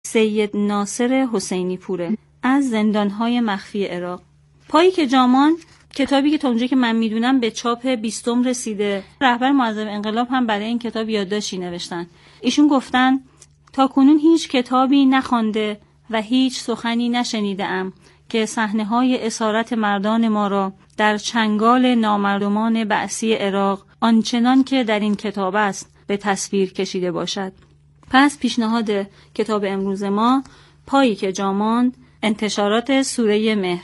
سید ناصر حسینی پوره از زندان‌های مخفی عراق. پایی که جامان کتابی که تا اونجایی که من میدونم به چاپ 20 رسیده. رهبر معظم انقلاب هم برای این کتاب یادداشتی نوشتن. ایشون گفتن تا کنون هیچ کتابی نخوانده و هیچ سخنی نشنیده‌ام که صحنه‌های اسارت مردان ما را در چنگال نامردمان بعثی عراق آنچنان که در این کتاب است به تصویر کشیده باشد. پس پیشنهاد کتاب امروز ما پایی که جا ماند، انتشارات سوره مهر.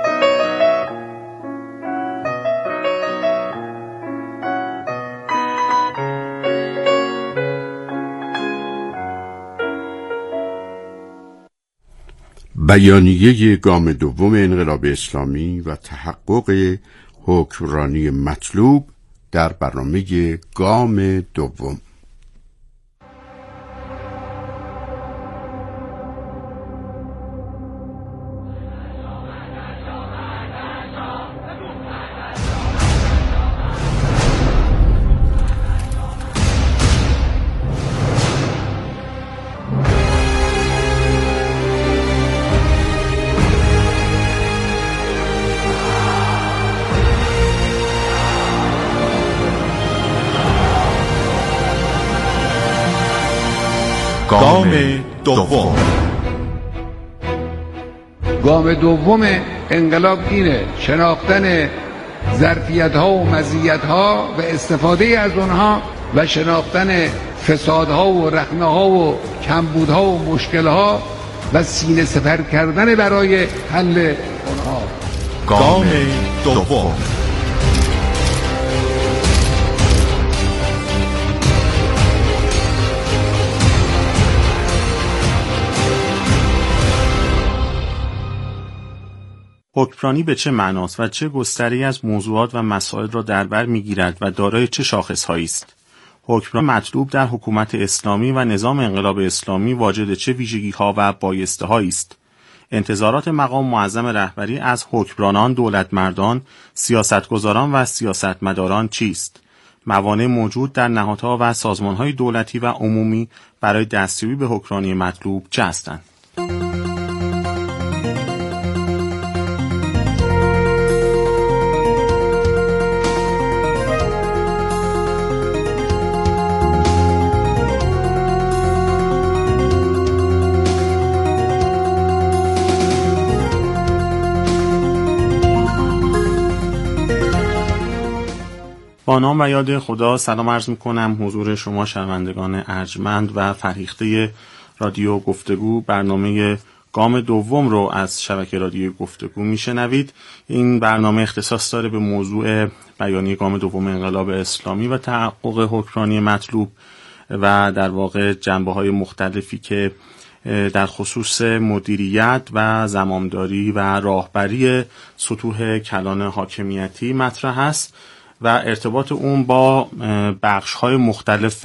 بیانیه گام دوم انقلاب اسلامی و تحقق حکمرانی مطلوب در برنامه گام دوم. گام دوم. گام دوم انقلاب اینه: شناختن ظرفیت‌ها و مزیت‌ها و استفاده از اونها و شناختن فسادها و رخنه‌ها و کمبودها و مشکل‌ها و سینه سپر کردن برای حل اونها. گام دوم. حکمرانی به چه معناست و چه گستره‌ای از موضوعات و مسائل را در بر می‌گیرد و دارای چه شاخصهایی است؟ حکمرانی مطلوب در حکومت اسلامی و نظام انقلاب اسلامی واجد چه ویژگی‌ها و بایسته‌هایی است؟ انتظارات مقام معظم رهبری از حکمرانان، دولتمردان، سیاستگزاران و سیاستمداران چیست؟ موانع موجود در نهادها و سازمان‌های دولتی و عمومی برای دستیابی به حکمرانی مطلوب چه هستند؟ با نام و یاد خدا سلام عرض میکنم حضور شما شنوندگان ارجمند و فرهیخته رادیو گفتگو. برنامه گام دوم رو از شبکه رادیو گفتگو میشنوید. این برنامه اختصاص داره به موضوع بیانیه گام دوم انقلاب اسلامی و تحقق حکمرانی مطلوب و در واقع جنبه‌های مختلفی که در خصوص مدیریت و زمامداری و راهبری سطوح کلان حاکمیتی مطرح است و ارتباط اون با بخش‌های مختلف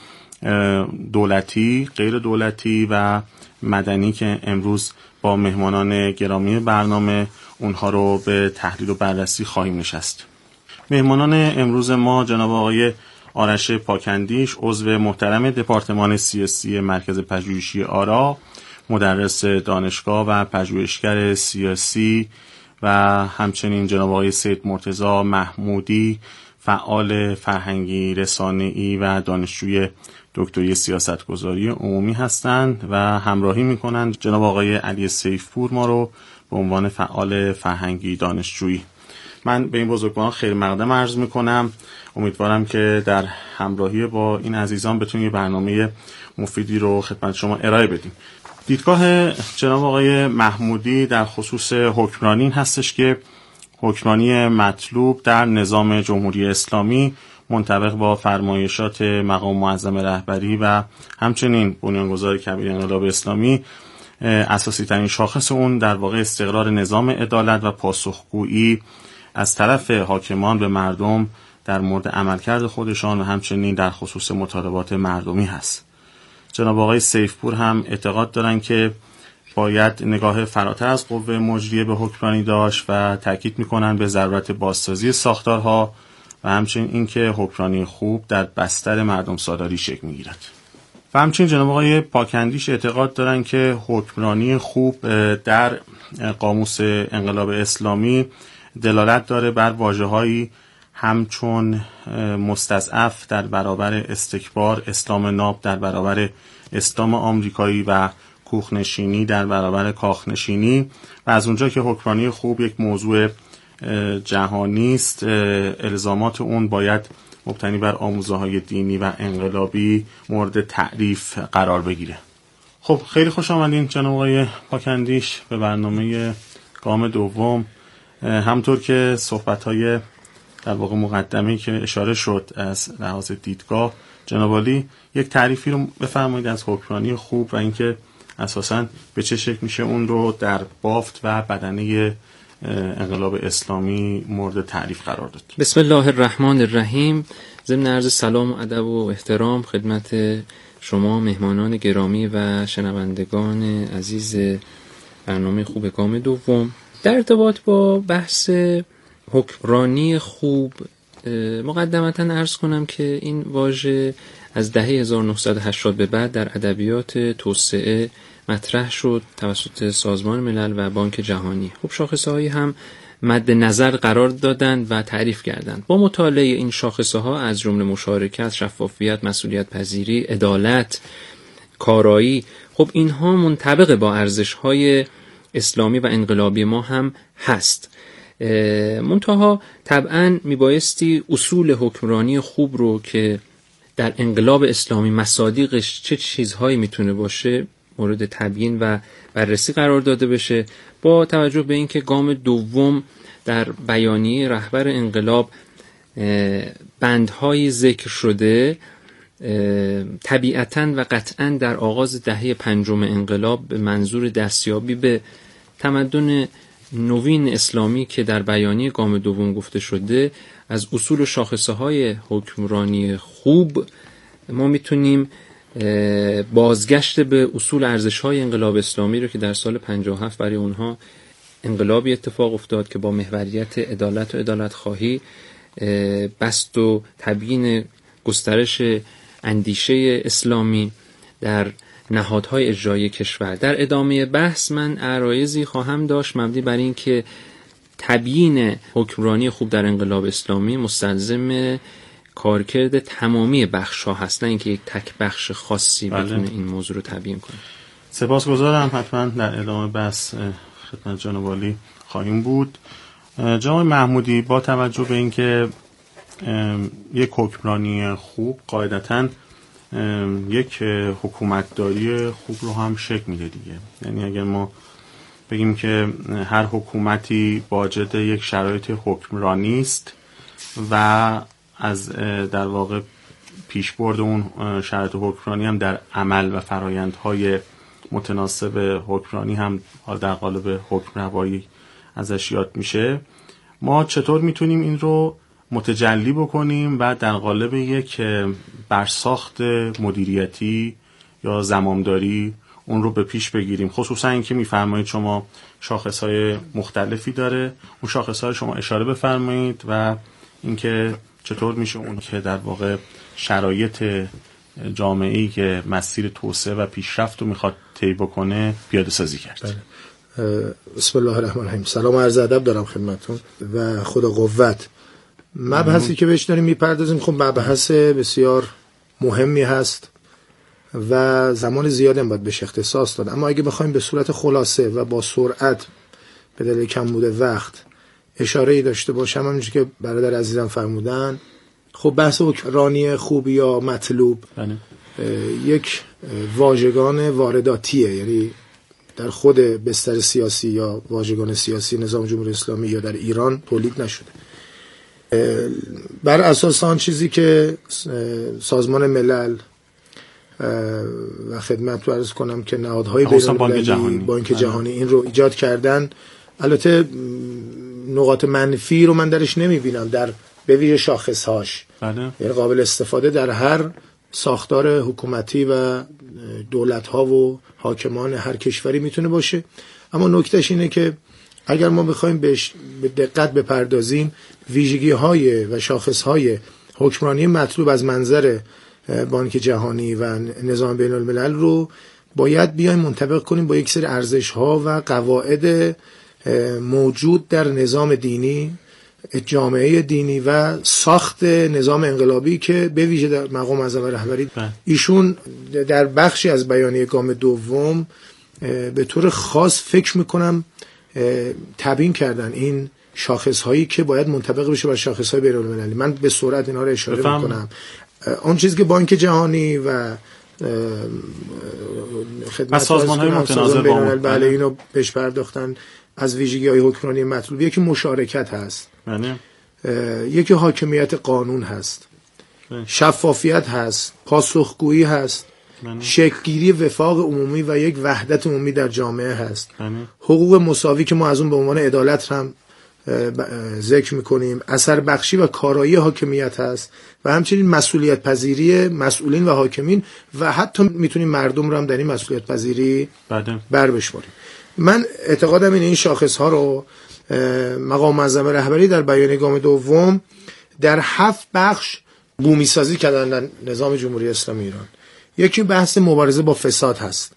دولتی، غیر دولتی و مدنی که امروز با مهمانان گرامی برنامه اونها رو به تحلیل و بررسی خواهیم نشست. مهمانان امروز ما جناب آقای آرش پاکندیش، عضو محترم دپارتمان سیاسی مرکز پژوهشی آرا، مدرس دانشگاه و پژوهشگر سیاسی، و همچنین جناب آقای سید مرتضی محمودی، فعال فرهنگی، رسانه‌ای و دانشجوی دکتری سیاستگذاری عمومی هستند و همراهی می‌کنند جناب آقای علی سیفپور ما رو به عنوان فعال فرهنگی دانشجویی. من به این بزرگواران خیر مقدم عرض می‌کنم. امیدوارم که در همراهی با این عزیزان بتونیم برنامه مفیدی رو خدمت شما ارائه بدیم. دیدگاه جناب آقای محمودی در خصوص حکمرانی این هستش که حکمرانی مطلوب در نظام جمهوری اسلامی منطبق با فرمایشات مقام معظم رهبری و همچنین بنیانگذار کبیر انقلاب اسلامی اساسی ترین شاخص اون در واقع استقرار نظام عدالت و پاسخگویی از طرف حاکمان به مردم در مورد عملکرد خودشان و همچنین در خصوص مطالبات مردمی هست. جناب آقای سیفپور هم اعتقاد دارن که باید نگاه فراتر از قوه مجریه به حکمرانی داشت و تاکید میکنن به ضرورت بازسازی ساختارها و همچنین اینکه حکمرانی خوب در بستر مردم سالاری شکل میگیرد. و همچنین جناب آقای پاکندیش اعتقاد دارن که حکمرانی خوب در قاموس انقلاب اسلامی دلالت داره بر واژه‌هایی همچون مستضعف در برابر استکبار، اسلام ناب در برابر اسلام آمریکایی و کوخنشینی در برابر کاخنشینی. و از اونجا که حکمرانی خوب یک موضوع جهانی است، الزامات اون باید مبتنی بر آموزه‌های دینی و انقلابی مورد تعریف قرار بگیره. خب خیلی خوش آمدین جناب آقای پاکندیش به برنامه گام دوم. همطور که صحبت‌های در واقع مقدمه‌ای که اشاره شد از لحاظ دیدگاه، جناب عالی یک تعریفی رو بفرمایید از حکمرانی خوب و اینکه اساساً به چه شکل میشه اون رو در بافت و بدنه انقلاب اسلامی مورد تعریف قرار داد. بسم الله الرحمن الرحیم. ضمن عرض سلام و ادب و احترام خدمت شما مهمانان گرامی و شنوندگان عزیز برنامه خوب گام دوم، در ارتباط با بحث حکمرانی خوب مقدمتاً عرض کنم که این واژه از دهه 1980 به بعد در ادبیات توسعه مطرح شد توسط سازمان ملل و بانک جهانی. خب شاخصه‌هایی هم مد نظر قرار دادند و تعریف کردند. با مطالعه این شاخصه‌ها از جمله مشارکت، شفافیت، مسئولیت پذیری، عدالت، کارایی، خب اینها منطبق با ارزش‌های اسلامی و انقلابی ما هم هست. منتها طبعاً میبایستی اصول حکمرانی خوب رو که در انقلاب اسلامی مصادیقش چه چیزهایی میتونه باشه مورد تبیین و بررسی قرار داده بشه، با توجه به اینکه گام دوم در بیانیه رهبر انقلاب بندهای ذکر شده طبیعتاً و قطعاً در آغاز دهه پنجم انقلاب به منظور دستیابی به تمدن نوین اسلامی که در بیانیه گام دوم گفته شده، از اصول و شاخصه‌های حکمرانی خوب ما میتونیم بازگشت به اصول ارزش‌های انقلاب اسلامی رو که در سال 57 برای اونها انقلابی اتفاق افتاد که با محوریت عدالت و عدالت خواهی بست و تبیین گسترش اندیشه اسلامی در نهادهای اجرایی کشور. در ادامه بحث من عرایضی خواهم داشت مبنی بر این که تبیین حکمرانی خوب در انقلاب اسلامی مستلزم کارکرد تمامی بخش‌ها هست، نه اینکه یک تک بخش خاصی بتونه این موضوع رو تبیین کنه. سپاسگزارم. حتما در ادامه بحث خدمت جناب عالی خواهیم بود. جناب محمودی، با توجه به اینکه یک حکمرانی خوب قاعدتاً یک حکومتداری خوب رو هم شکل میده دیگه. یعنی اگر ما بگیم که هر حکومتی واجد یک شرایط حکمرانی است و از در واقع پیشبرد اون شرایط حکمرانی هم در عمل و فرایندهای متناسب حکمرانی هم در قالب حکم روایی ازش یاد میشه، ما چطور میتونیم این رو متجلی بکنیم و در قالب یک برساخت مدیریتی یا زمامداری اون رو به پیش بگیریم؟ خصوصا اینکه میفرمایید شما شاخصهای مختلفی داره، اون شاخصهای شما اشاره بفرمایید و اینکه چطور میشه اون که در واقع شرایط جامعه‌ای که مسیر توسعه و پیشرفت رو میخواد طی بکنه پیاده سازی کرد. بسم الله الرحمن الرحیم. سلام و عرض ادب دارم خدمتتون و خدا قوت. مبحثی که بهش داریم میپردازیم خب مبحث بسیار مهمی هست و زمان زیادی هم باید بهش اختصاص داد، اما اگه بخوایم به صورت خلاصه و با سرعت به دلیل کم بوده وقت اشاره‌ای داشته باشم، همونجوری که برادر عزیزم فرمودن، خب بحث حکمرانی خوب یا مطلوب یک واژگان وارداتیه، یعنی در خود بستر سیاسی یا واژگان سیاسی نظام جمهوری اسلامی یا در ایران تولید نشده. بر اساس آن چیزی که سازمان ملل و خدمت رو عرض کنم که نهادهای بین‌المللی بانک جهانی این رو ایجاد کردن، البته نقاط منفی رو من درش نمیبینم در به ویژه شاخصهاش، یعنی قابل استفاده در هر ساختار حکومتی و دولت‌ها و حاکمان هر کشوری میتونه باشه، اما نکتهش اینه که اگر ما بخوایم بهش به دقت بپردازیم، ویژگی‌های و شاخص‌های حکمرانی مطلوب از منظر بانک جهانی و نظام بین الملل رو باید بیایم منطبق کنیم با یک سری ارزش‌ها و قواعد موجود در نظام دینی، جامعه دینی و ساخت نظام انقلابی که به ویژه در مقام اعظم رهبری ایشون در بخشی از بیانیه گام دوم به طور خاص فکر میکنم تبیین کردن این شاخص‌هایی که باید منطبق بشه بر شاخص‌های بین‌المللی. من به سرعت اینا رو اشاره میکنم. اون چیزی که بانک جهانی و خدمت سازمان‌های متناظر با اون بله اینو بهش پرداختن از ویژگی‌های حکمرانی مطلوب. یکی مشارکت هست، یکی حاکمیت قانون هست، شفافیت هست، پاسخگویی هست، شکل‌گیری وفاق عمومی و یک وحدت عمومی در جامعه هست، حقوق مساوی که ما از اون به عنوان عدالت هم ذکر میکنیم، اثر بخشی و کارایی حاکمیت هست و همچنین مسئولیت پذیری مسئولین و حاکمین و حتی میتونیم مردم رو هم در این مسئولیت پذیری بر بشماریم. من اعتقادم این شاخص ها رو مقام معظم رهبری در بیانیه گام دوم در 7 بخش بومی سازی کردن در نظام جمهوری اسلامی ایران. یکی بحث مبارزه با فساد هست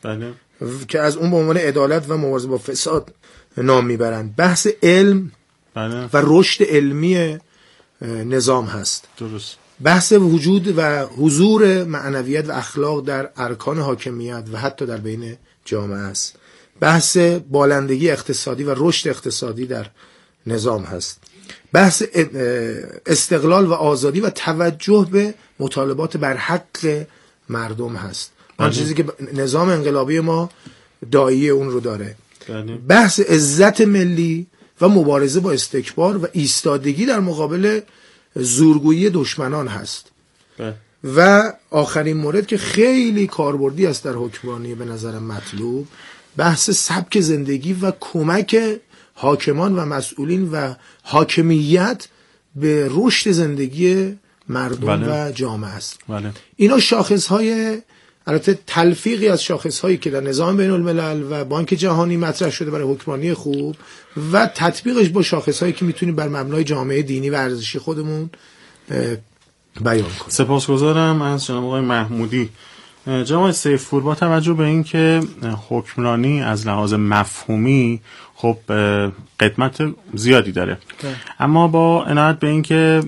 که از اون به عنوان عدالت و مبارزه با فساد نام میبرند. بحث علم و رشد علمی نظام هست. درست. بحث وجود و حضور معنویت و اخلاق در ارکان حاکمیت و حتی در بین جامعه است. بحث بالندگی اقتصادی و رشد اقتصادی در نظام هست. بحث استقلال و آزادی و توجه به مطالبات بر حق مردم هست. آن چیزی که نظام انقلابی ما داعیه اون رو داره. بحث عزت ملی و مبارزه با استکبار و ایستادگی در مقابل زورگویی دشمنان هست. و آخرین مورد که خیلی کاربردی است در حکمرانی به نظرم مطلوب، بحث سبک زندگی و کمک حاکمان و مسئولین و حاکمیت به رشد زندگی مردم و جامعه است. اینا شاخص‌های البته تلفیقی از شاخص‌هایی که در نظام بین الملل و بانک جهانی مطرح شده برای حکمرانی خوب و تطبیقش با شاخص‌هایی که میتونیم بر مبنای جامعه دینی و ارزشی خودمون بیان کنیم. سپاسگزارم از جناب آقای محمودی. جناب سیفپور، با توجه به این که حکمرانی از لحاظ مفهومی خب قدمت زیادی داره، اما با عنایت به این که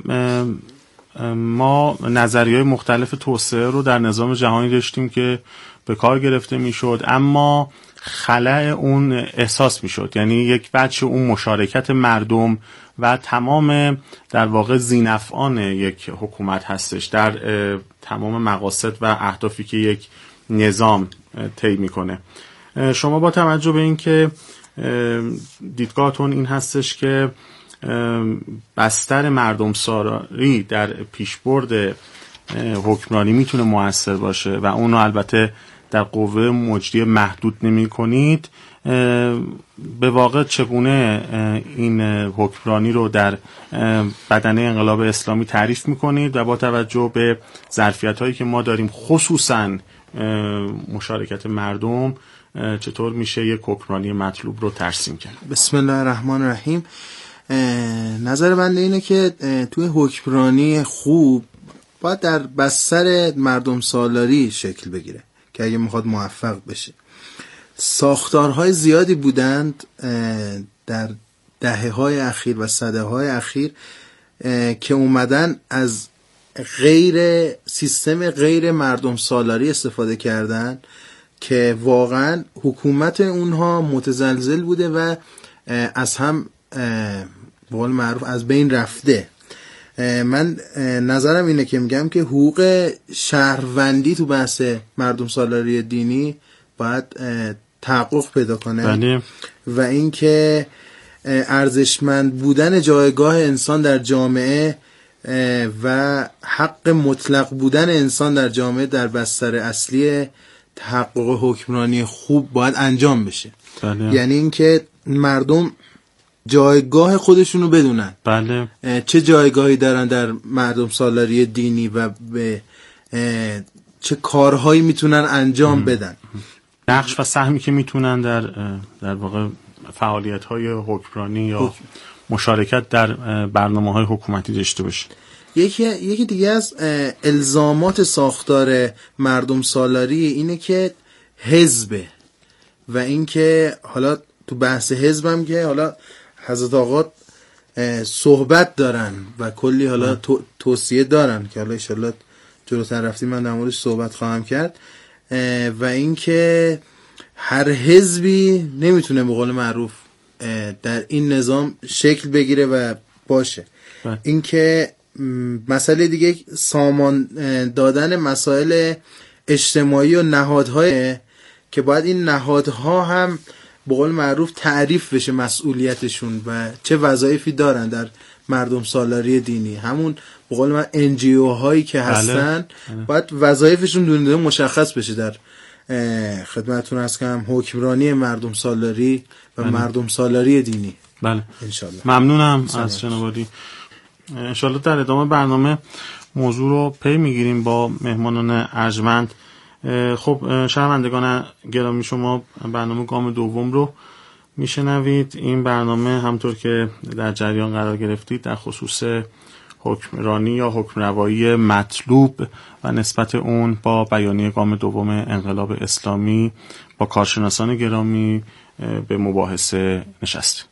ما نظریه‌های مختلف توسعه رو در نظام جهانی داشتیم که به کار گرفته میشد، اما خلأ اون احساس میشد، یعنی یک بچه اون مشارکت مردم و تمام در واقع ذینفعان یک حکومت هستش در تمام مقاصد و اهدافی که یک نظام طی میکنه. شما با توجه به این که دیدگاهتون این هستش که بستر مردم سالاری در پیشبرد حکمرانی میتونه مؤثر باشه و اونو البته در قوه مجریه محدود نمی کنید، به واقع چگونه این حکمرانی رو در بدنه انقلاب اسلامی تعریف میکنید و با توجه به ظرفیت هایی که ما داریم خصوصا مشارکت مردم چطور میشه یک حکمرانی مطلوب رو ترسیم کرد؟ بسم الله الرحمن الرحیم. نظر بنده اینه که توی حکمرانی خوب باید در بستر مردم سالاری شکل بگیره که اگه میخواد موفق بشه. ساختارهای زیادی بودند در دهه‌های اخیر و سده‌های اخیر که اومدن از سیستم غیر مردم سالاری استفاده کردن که واقعا حکومت اونها متزلزل بوده و از هم به قول معروف از بین رفته. من نظرم اینه که میگم که حقوق شهروندی تو بحث مردم سالاری دینی باید تحقق پیدا کنه و اینکه ارزشمند بودن جایگاه انسان در جامعه و حق مطلق بودن انسان در جامعه در بستر اصلی تحقق حکمرانی خوب باید انجام بشه. یعنی اینکه مردم جایگاه خودشونو بدونن، چه جایگاهی دارن در مردم سالاری دینی و به چه کارهایی میتونن انجام بدن، نقش و سهمی که میتونن در واقع فعالیت‌های حکمرانی یا مشارکت در برنامه‌های حکومتی داشته باشه. یکی دیگه از الزامات ساختار مردم سالاری اینه که حزبه و اینکه حالا تو بحث حزبم که حالا حضرت آقا صحبت دارن و کلی حالا توصیه دارن که حالا انشالله جلوتر رفتیم من در موردش صحبت خواهم کرد و اینکه هر حزبی نمیتونه به قول معروف در این نظام شکل بگیره و باشه. اینکه مسئله دیگه سامان دادن مسائل اجتماعی و نهادهای که باید این نهادها هم به قول معروف تعریف بشه مسئولیتشون و چه وظایفی دارن در مردم سالاری دینی. همون به قول من NGO هایی که هستن باید وظایفشون دونه دونه مشخص بشه. در خدمتتون هست که هم حکمرانی مردم سالاری و مردم سالاری دینی. بله انشالله. ممنونم از جناب عالی. انشالله در ادامه برنامه موضوع رو پی میگیریم با مهمانان ارجمند. خب شنوندگان گرامی، شما برنامه گام دوم رو میشنوید. این برنامه همطور که در جریان قرار گرفتید در خصوص حکمرانی یا حکمروایی مطلوب و نسبت اون با بیانیه گام دوم انقلاب اسلامی با کارشناسان گرامی به مباحثه نشست.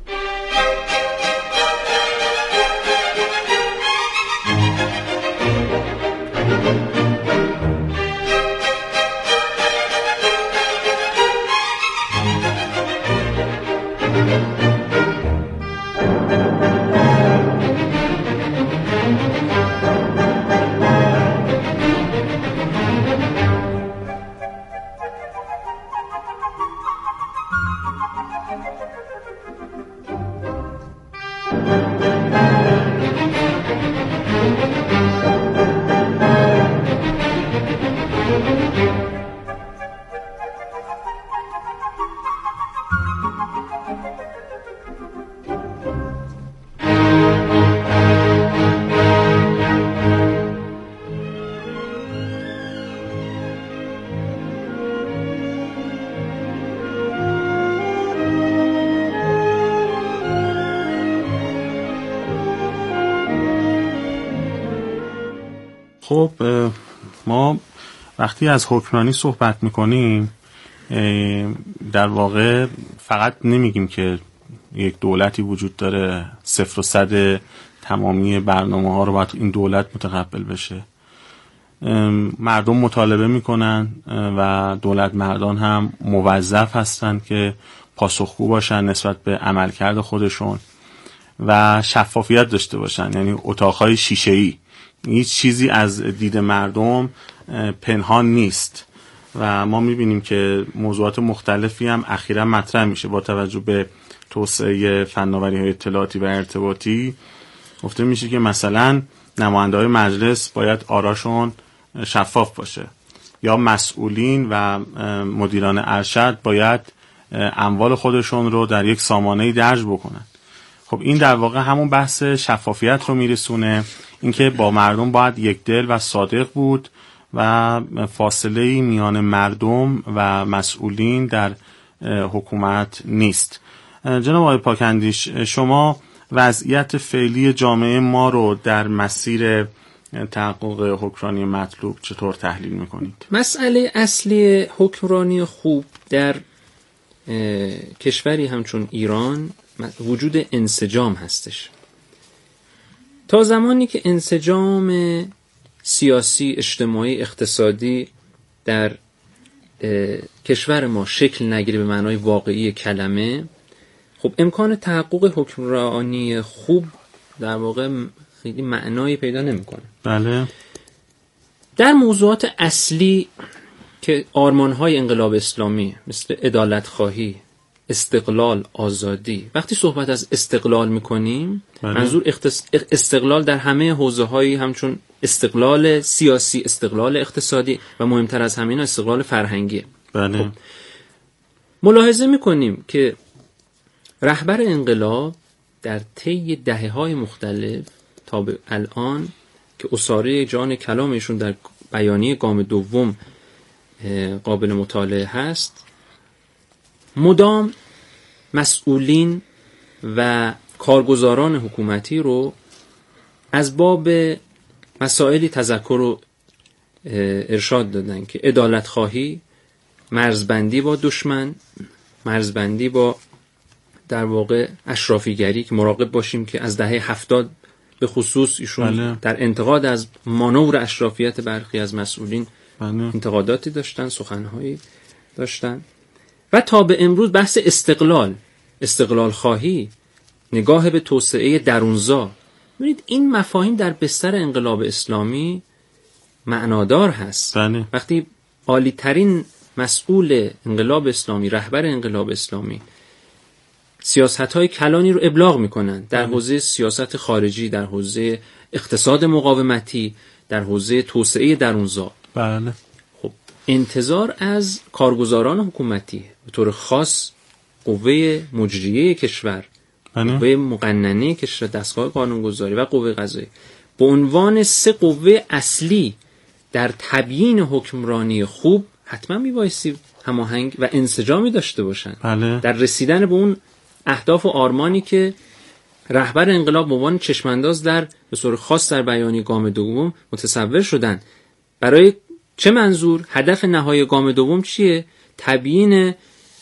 خب ما وقتی از حکمرانی صحبت میکنیم در واقع فقط نمیگیم که یک دولتی وجود داره 0 و 100 تمامی برنامه ها رو باید این دولت متقبل بشه. مردم مطالبه میکنن و دولت مردان هم موظف هستن که پاسخگو باشن نسبت به عملکرد خودشون و شفافیت داشته باشن، یعنی اتاقهای شیشه‌ای، هیچ چیزی از دید مردم پنهان نیست و ما میبینیم که موضوعات مختلفی هم اخیراً مطرح میشه با توجه به توسعه فناوری‌های اطلاعاتی و ارتباطی. گفته میشه که مثلا نماینده‌های مجلس باید آراشون شفاف باشه یا مسئولین و مدیران ارشد باید اموال خودشون رو در یک سامانه‌ای درج بکنن. خب این در واقع همون بحث شفافیت رو میرسونه، اینکه با مردم باید یک دل و صادق بود و فاصله میان مردم و مسئولین در حکومت نیست. جناب آقای پاکندیش، شما وضعیت فعلی جامعه ما رو در مسیر تحقق حکمرانی مطلوب چطور تحلیل میکنید؟ مسئله اصلی حکمرانی خوب در کشوری همچون ایران وجود انسجام هستش. تا زمانی که انسجام سیاسی، اجتماعی، اقتصادی در کشور ما شکل نگیره به معنای واقعی کلمه، خب امکان تحقق حکمرانی خوب در واقع خیلی معنایی پیدا نمیکنه. بله. در موضوعات اصلی که آرمان‌های انقلاب اسلامی مثل عدالت خواهی، استقلال، آزادی، وقتی صحبت از استقلال میکنیم منظور استقلال در همه حوزه‌هایی همچون استقلال سیاسی، استقلال اقتصادی و مهمتر از همه استقلال فرهنگی. بله. خب. ملاحظه میکنیم که رهبر انقلاب در طی دهه‌های مختلف تا به الان که اساره جان کلامشون در بیانیه گام دوم قابل مطالعه هست، مدام مسئولین و کارگزاران حکومتی رو از باب مسائلی تذکر و ارشاد دادن که عدالت خواهی، مرزبندی با دشمن، مرزبندی با در واقع اشرافیگری، که مراقب باشیم که از دهه 70 به خصوص ایشون در انتقاد از مانور اشرافیت برخی از مسئولین انتقاداتی داشتن، سخنهایی داشتن. و تا به امروز بحث استقلال خواهی، نگاه به توسعه درونزا. ببینید این مفاهیم در بستر انقلاب اسلامی معنادار هست. وقتی عالی ترین مسئول انقلاب اسلامی، رهبر انقلاب اسلامی، سیاست‌های کلانی رو ابلاغ میکنن در حوزه سیاست خارجی، در حوزه اقتصاد مقاومتی، در حوزه توسعه درونزا. بله. خب انتظار از کارگزاران حکومتی، به طور خاص قوه مجریه کشور، قوه مقننه کشور، دستگاه قانونگذاری و قوه قضاییه، به عنوان 3 قوه اصلی در تبیین حکمرانی خوب حتما میبایستی هماهنگ و انسجامی داشته باشن. در رسیدن به اون اهداف و آرمانی که رهبر انقلاب به عنوان چشمانداز در به صورت خاص در بیانیه گام دوم متصور شدن. برای چه منظور؟ هدف نهایی گام دوم چیه؟ تبیین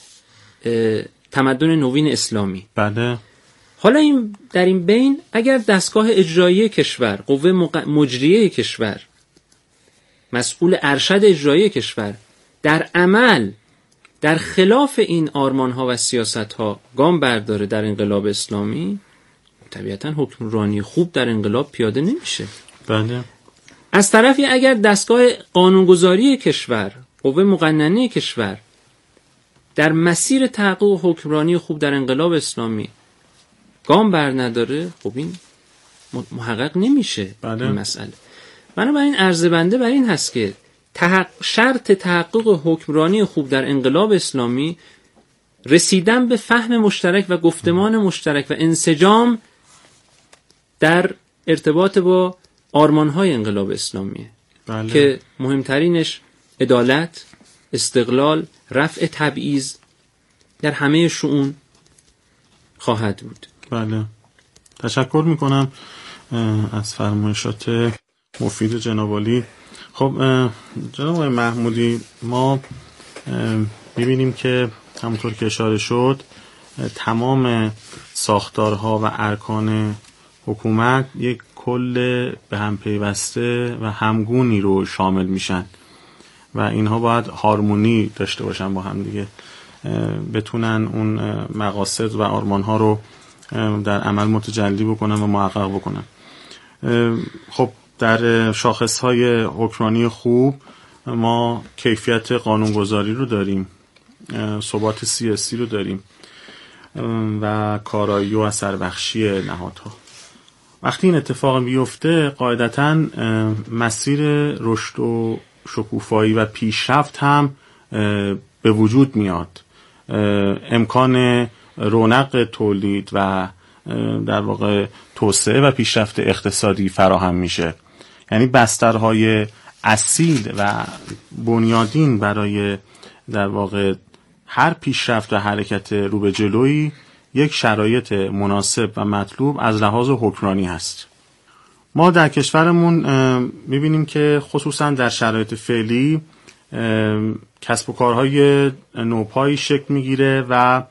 تمدن نوین اسلامی. حالا این در این بین اگر دستگاه اجرایی کشور، قوه مجریه کشور، مسئول ارشد اجرایی کشور در عمل در خلاف این آرمان‌ها و سیاست‌ها گام برداره در انقلاب اسلامی، طبیعتاً حکمرانی خوب در انقلاب پیاده نمیشه. از طرفی اگر دستگاه قانونگذاری کشور، قوه مقننه کشور در مسیر تحقق حکمرانی خوب در انقلاب اسلامی گام بر نداره، خب این محقق نمیشه. این مسئله بنابراین عرض بنده بر این هست که شرط تحقق حکمرانی خوب در انقلاب اسلامی رسیدن به فهم مشترک و گفتمان مشترک و انسجام در ارتباط با آرمان‌های انقلاب اسلامیه. که مهمترینش عدالت، استقلال، رفع تبعیض در همه شؤون خواهد بود. تشکر میکنم از فرمایشات مفید جناب عالی. خب جناب آقای محمودی، ما میبینیم که همونطور که اشاره شد تمام ساختارها و ارکان حکومت یک کل به هم پیوسته و همگونی رو شامل میشن و اینها باید هارمونی داشته باشن با هم دیگه، بتونن اون مقاصد و آرمانها رو در عمل متجلی بکنن و محقق بکنن. خب در شاخصهای حکمرانی خوب ما کیفیت قانونگذاری رو داریم، ثبات سیاسی رو داریم و کارایی و اثربخشی نهادها. وقتی این اتفاق بیفته قاعدتاً مسیر رشد و شکوفایی و پیشرفت هم به وجود میاد، امکان رونق تولید و در واقع توسعه و پیشرفت اقتصادی فراهم میشه. یعنی بسترهای اصیل و بنیادین برای در واقع هر پیشرفت و حرکت رو به جلوی یک شرایط مناسب و مطلوب از لحاظ حکمرانی هست. ما در کشورمون میبینیم که خصوصا در شرایط فعلی کسب و کارهای نوپایی شکل میگیره و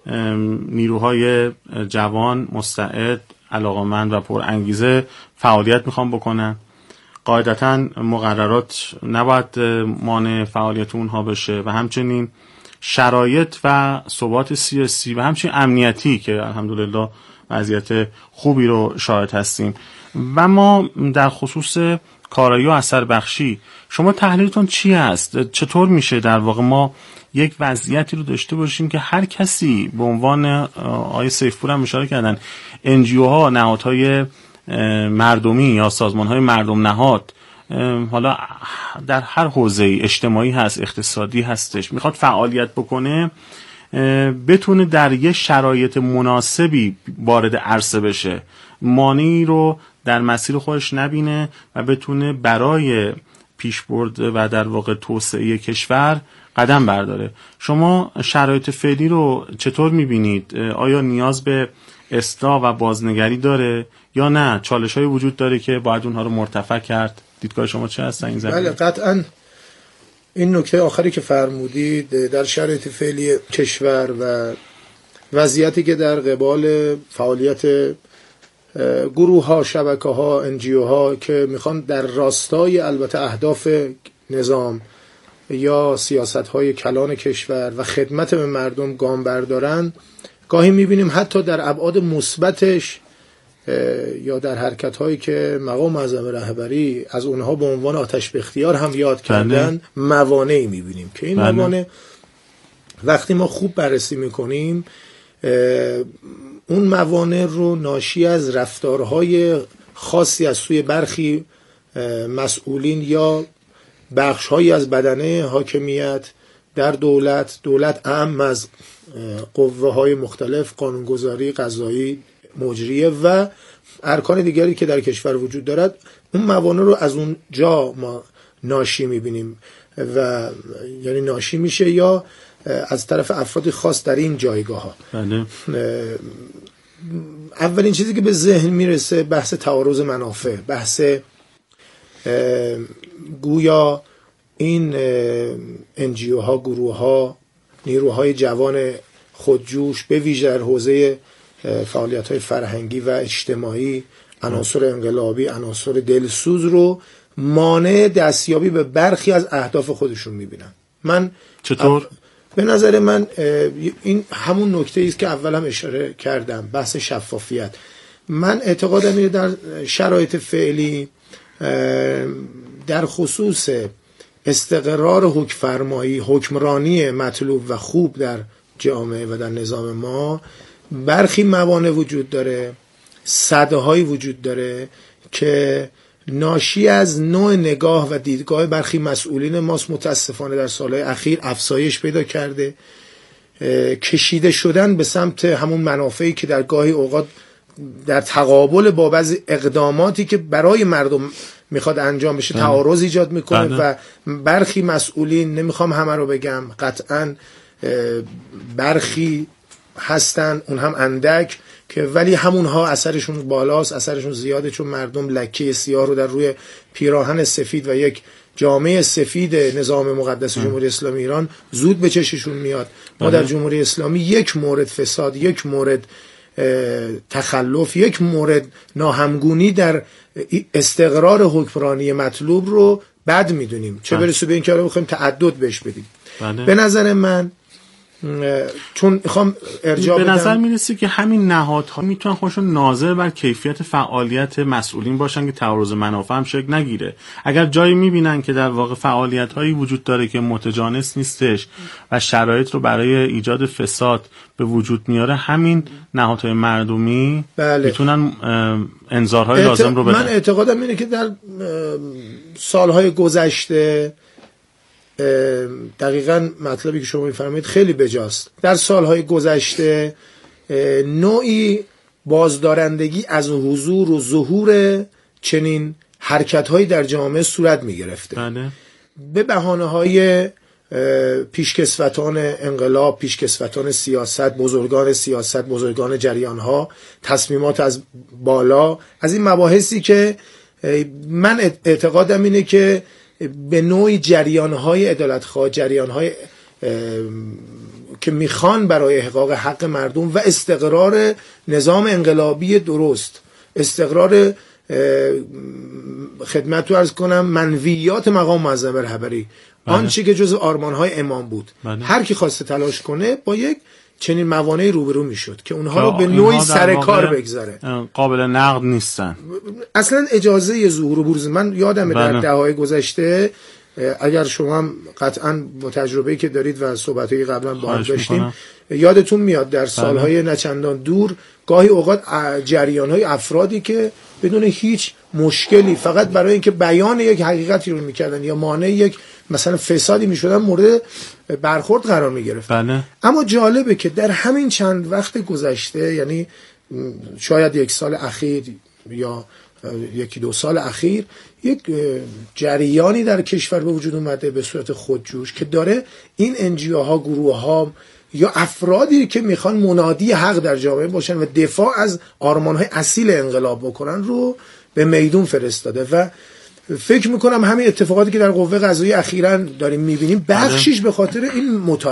نیروهای جوان مستعد، علاقمند و پرانگیزه فعالیت میخوان بکنن. قاعدتاً مقررات نباید مانع فعالیت اونها بشه و همچنین شرایط و ثبات سیاسی و همچنین امنیتی که الحمدلله وضعیت خوبی رو شاهد هستیم. و ما در خصوص کارایی و اثر بخشی شما تحلیلتون چی هست؟ چطور میشه در واقع ما یک وضعیتی رو داشته باشیم که هر کسی به عنوان آقای سیفپور هم اشاره کردن NGO ها، نهادهای مردمی یا سازمان های مردم نهاد، حالا در هر حوزه اجتماعی هست، اقتصادی هستش، میخواد فعالیت بکنه، بتونه در یه شرایط مناسبی وارد عرصه بشه، مانعی رو در مسیر خودش نبینه و بتونه برای پیشبرد و در واقع توسعه کشور قدم برداره. شما شرایط فعلی رو چطور میبینید؟ آیا نیاز به اصلاح و بازنگری داره یا نه چالش‌های وجود داره که باید اونها رو مرتفع کرد؟ دیدگاه شما چه هست این زمینه؟ بله قطعاً این نکته آخری که فرمودید در شرایط فعلی کشور و وضعیتی که در قبال فعالیت گروه‌ها، شبکه‌ها، NGO‌ها که میخوان در راستای البته اهداف نظام یا سیاست‌های کلان کشور و خدمت به مردم گام بردارن، گاهی می‌بینیم حتی در ابعاد مثبتش یا در حرکت‌هایی که مقام معظم رهبری از اونها به عنوان آتش به اختیار هم یاد کردن موانعی می‌بینیم که این موانع وقتی ما خوب بررسی می‌کنیم اون موانع رو ناشی از رفتارهای خاصی از سوی برخی مسئولین یا بخش‌هایی از بدنه حاکمیت در دولت اعم از قوه‌های مختلف قانونگذاری، قضایی، مجریه و ارکان دیگری که در کشور وجود دارد، اون موانع رو از اون جا ما ناشی می‌بینیم و یعنی ناشی میشه یا از طرف افراد خاص در این جایگاه‌ها. بله. اولین چیزی که به ذهن میرسه بحث تعارض منافع، بحث گویا این NGO ها، گروه ها، نیروهای جوان خودجوش به ویژه در حوزه فعالیت های فرهنگی و اجتماعی، عناصر انقلابی، عناصر دلسوز رو مانع دستیابی به برخی از اهداف خودشون میبینن. من چطور؟ به نظر من این همون نکته است که اول هم اشاره کردم، بحث شفافیت. من اعتقادم اینه در شرایط فعلی در خصوص استقرار حکمفرمایی، حکمرانی مطلوب و خوب در جامعه و در نظام ما برخی موانع وجود داره، سده‌هایی وجود داره که ناشی از نوع نگاه و دیدگاه برخی مسئولین ماست متاسفانه در سالهای اخیر افزایش پیدا کرده، کشیده شدن به سمت همون منافعی که در گاهی اوقات در تقابل با بعضی اقداماتی که برای مردم میخواد انجام بشه تعارض ایجاد میکنه و برخی مسئولین، نمیخوام همه رو بگم، قطعاً برخی هستن اون هم اندک که ولی همونها اثرشون بالاست، اثرشون زیاده، چون مردم لکه سیاه رو در روی پیراهن سفید و یک جامعه سفید نظام مقدس جمهوری اسلامی ایران زود به چششون میاد. ما در جمهوری اسلامی یک مورد فساد، یک مورد تخلف، یک مورد ناهمگونی در استقرار حکمرانی مطلوب رو بد میدونیم، چه برسه به این که بخوایم تعدد بهش بدیم. به نظر من چون میخوام ارجاع بدم، به نظر میرسه که همین نهادها میتونن خودشون ناظر بر کیفیت فعالیت مسئولین باشن که تعارض منافع هم شکل نگیره. اگر جایی میبینن که در واقع فعالیت هایی وجود داره که متجانس نیستش و شرایط رو برای ایجاد فساد به وجود میاره، همین نهادهای مردمی میتونن انذارهای لازم رو بدن. من اعتقادم اینه که در سالهای گذشته دقیقاً مطلبی که شما می‌فرمایید خیلی بجاست. در سالهای گذشته نوعی بازدارندگی از حضور و ظهور چنین حرکت‌هایی در جامعه صورت می‌گرفته. به بهانه‌های پیشکسوتان انقلاب، پیشکسوتان سیاست، بزرگان جریان‌ها، تصمیمات از بالا، از این مباحثی که من اعتقادم اینه که به نوعی جریان‌های عدالتخواه، جریان‌های که میخوان برای احقاق حق مردم و استقرار نظام انقلابی درست، استقرار خدمت رو عرض کنم منویات مقام معظم رهبری، آنچه که جزء آرمان‌های امام بود، هر کی خواسته تلاش کنه با یک چنین موانعی روبرو میشد که اونها رو به نوعی سر کار بگذاره، قابل نقد نیستن. اصلا اجازه ظهور و بروز، من یادمه در دهه‌های گذشته، اگر شما هم قطعا با تجربه‌ای که دارید و صحبت‌های قبلا با هم داشتیم یادتون میاد در سالهای نچندان دور گاهی اوقات جریان‌های افرادی که بدون هیچ مشکلی فقط برای اینکه بیان یک حقیقتی رو میکردن یا مانع یک مثلا فسادی میشدن مورد برخورد قرار میگرفتن. اما جالبه که در همین چند وقت گذشته، یعنی شاید یک سال اخیر یا یکی دو سال اخیر یک جریانی در کشور به وجود اومده به صورت خودجوش که داره این انجیوها، گروه ها یا افرادی که میخوان منادی حق در جامعه باشن و دفاع از آرمانهای اصیل انقلاب بکنن رو به میدون فرستاده و فکر میکنم همین اتفاقاتی که در قوه قضاییه اخیراً داریم میبینیم بخشیش به خاطر این